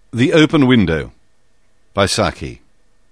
The Open Window by Saki.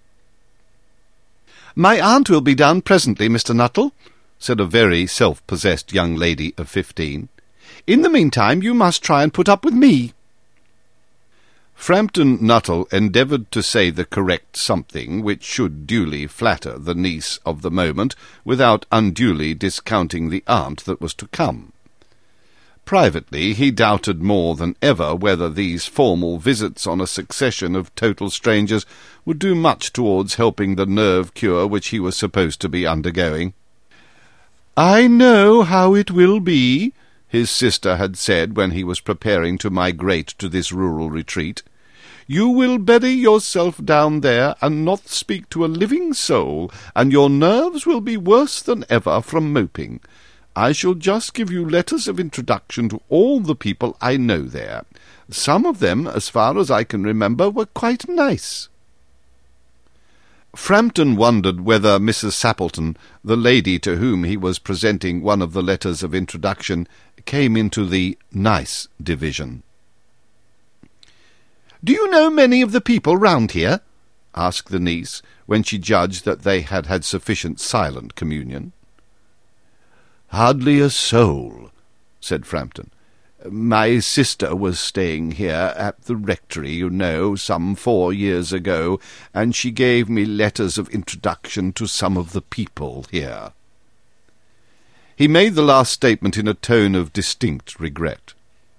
"My aunt will be down presently, Mr. Nuttall," said a very self-possessed young lady of 15. "In the meantime you must try and put up with me." Frampton Nuttall endeavoured to say the correct something which should duly flatter the niece of the moment without unduly discounting the aunt that was to come. Privately, he doubted more than ever whether these formal visits on a succession of total strangers would do much towards helping the nerve cure which he was supposed to be undergoing. "I know how it will be," his sister had said when he was preparing to migrate to this rural retreat. "You will bury yourself down there and not speak to a living soul, and your nerves will be worse than ever from moping. I shall just give you letters of introduction to all the people I know there. Some of them, as far as I can remember, were quite nice." Frampton wondered whether Mrs. Sappleton, the lady to whom he was presenting one of the letters of introduction, came into the nice division. "Do you know many of the people round here?" asked the niece, when she judged that they had had sufficient silent communion. "Hardly a soul," said Frampton. "My sister was staying here at the rectory, you know, some 4 years ago, and she gave me letters of introduction to some of the people here." He made the last statement in a tone of distinct regret.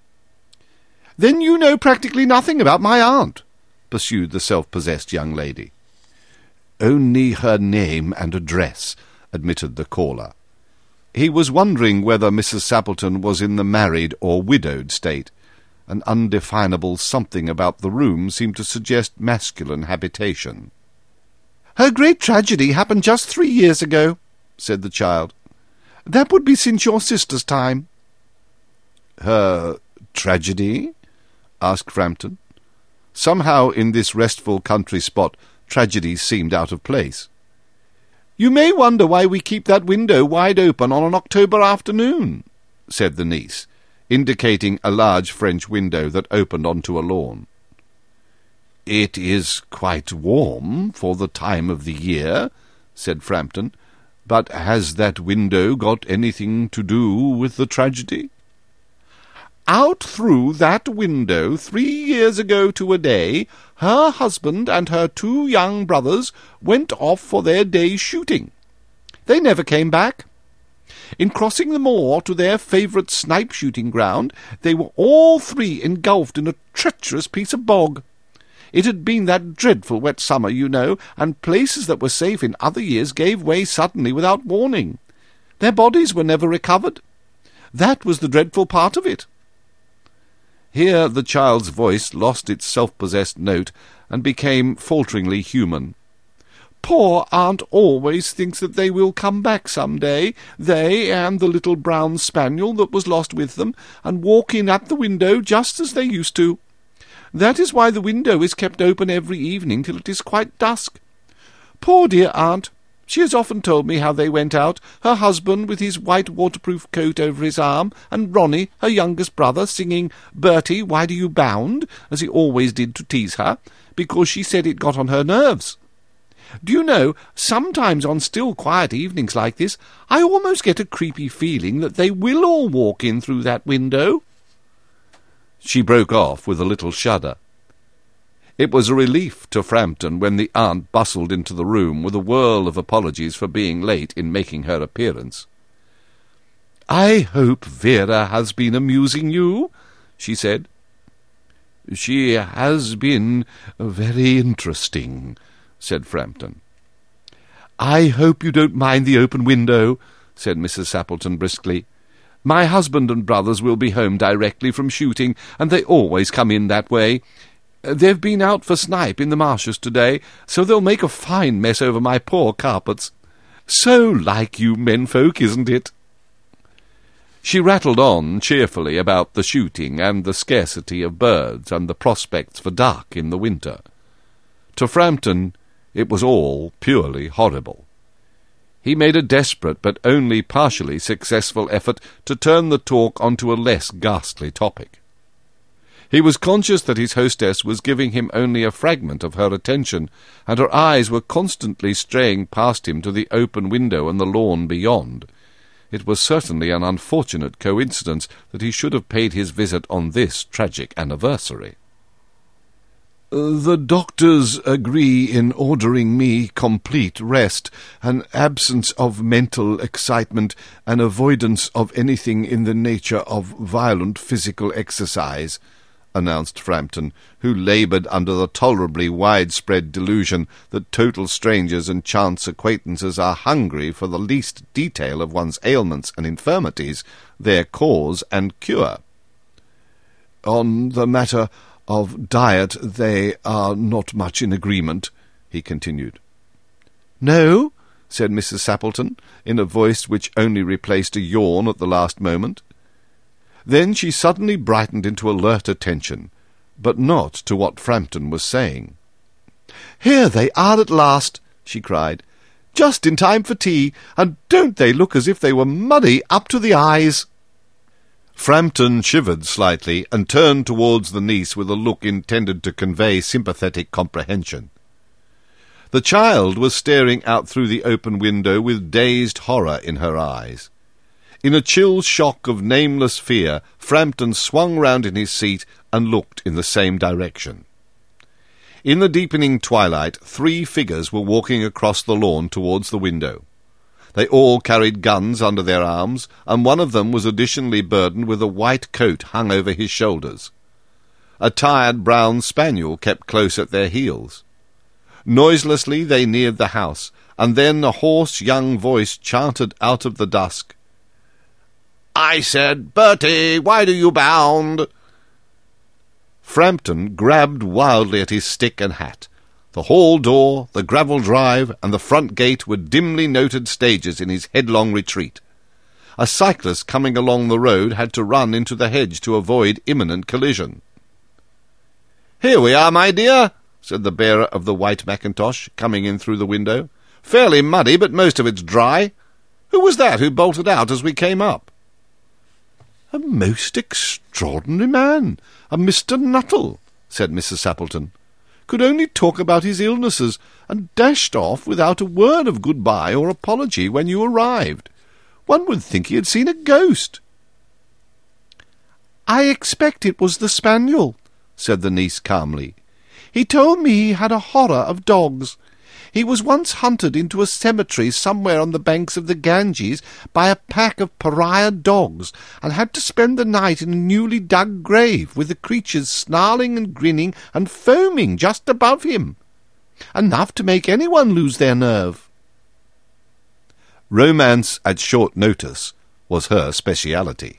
"Then you know practically nothing about my aunt," pursued the self-possessed young lady. "Only her name and address," admitted the caller. He was wondering whether Mrs. Sappleton was in the married or widowed state. An undefinable something about the room seemed to suggest masculine habitation. "Her great tragedy happened just 3 years ago," said the child. "That would be since your sister's time." "Her tragedy?" asked Frampton. Somehow in this restful country spot tragedy seemed out of place. "You may wonder why we keep that window wide open on an October afternoon," said the niece, indicating a large French window that opened onto a lawn. "It is quite warm for the time of the year," said Frampton, "but has that window got anything to do with the tragedy?" "Out through that window 3 years ago to a day, her husband and her 2 young brothers went off for their day's shooting. They never came back. In crossing the moor to their favourite snipe-shooting ground, they were all 3 engulfed in a treacherous piece of bog. It had been that dreadful wet summer, you know, and places that were safe in other years gave way suddenly without warning. Their bodies were never recovered. That was the dreadful part of it." Here the child's voice lost its self-possessed note and became falteringly human. "Poor aunt always thinks that they will come back some day, they and the little brown spaniel that was lost with them, and walk in at the window just as they used to. That is why the window is kept open every evening till it is quite dusk. Poor dear aunt! She has often told me how they went out, her husband with his white waterproof coat over his arm, and Ronnie, her youngest brother, singing 'Bertie, why do you bound?' as he always did to tease her, because she said it got on her nerves. Do you know, sometimes on still quiet evenings like this, I almost get a creepy feeling that they will all walk in through that window." She broke off with a little shudder. It was a relief to Frampton when the aunt bustled into the room with a whirl of apologies for being late in making her appearance. "I hope Vera has been amusing you," she said. "She has been very interesting," said Frampton. "I hope you don't mind the open window," said Mrs. Sappleton briskly. "My husband and brothers will be home directly from shooting, and they always come in that way. They've been out for snipe in the marshes to-day, so they'll make a fine mess over my poor carpets. So like you menfolk, isn't it?" She rattled on cheerfully about the shooting and the scarcity of birds and the prospects for duck in the winter. To Frampton it was all purely horrible. He made a desperate but only partially successful effort to turn the talk onto a less ghastly topic. He was conscious that his hostess was giving him only a fragment of her attention, and her eyes were constantly straying past him to the open window and the lawn beyond. It was certainly an unfortunate coincidence that he should have paid his visit on this tragic anniversary. "The doctors agree in ordering me complete rest, an absence of mental excitement, an avoidance of anything in the nature of violent physical exercise," announced Frampton, who laboured under the tolerably widespread delusion that total strangers and chance acquaintances are hungry for the least detail of one's ailments and infirmities, their cause and cure. "On the matter of diet they are not much in agreement," he continued. "No?" said Mrs. Sappleton, in a voice which only replaced a yawn at the last moment. Then she suddenly brightened into alert attention, but not to what Frampton was saying. "Here they are at last," she cried. "Just in time for tea, and don't they look as if they were muddy up to the eyes?" Frampton shivered slightly and turned towards the niece with a look intended to convey sympathetic comprehension. The child was staring out through the open window with dazed horror in her eyes. In a chill shock of nameless fear, Frampton swung round in his seat and looked in the same direction. In the deepening twilight, 3 figures were walking across the lawn towards the window. They all carried guns under their arms, and one of them was additionally burdened with a white coat hung over his shoulders. A tired brown spaniel kept close at their heels. Noiselessly they neared the house, and then a hoarse young voice chanted out of the dusk, "I said, Bertie, why do you bound?" Frampton grabbed wildly at his stick and hat. The hall door, the gravel drive, and the front gate were dimly noted stages in his headlong retreat. A cyclist coming along the road had to run into the hedge to avoid imminent collision. "Here we are, my dear," said the bearer of the white mackintosh, coming in through the window. "Fairly muddy, but most of it's dry. Who was that who bolted out as we came up?" "A most extraordinary man, a Mr. Nuttall," said Mrs. Sappleton. "Could only talk about his illnesses, and dashed off without a word of good-bye or apology when you arrived. One would think he had seen a ghost." "I expect it was the spaniel," said the niece calmly. "He told me he had a horror of dogs. He was once hunted into a cemetery somewhere on the banks of the Ganges by a pack of pariah dogs, and had to spend the night in a newly dug grave, with the creatures snarling and grinning and foaming just above him. Enough to make anyone lose their nerve." Romance at short notice was her speciality.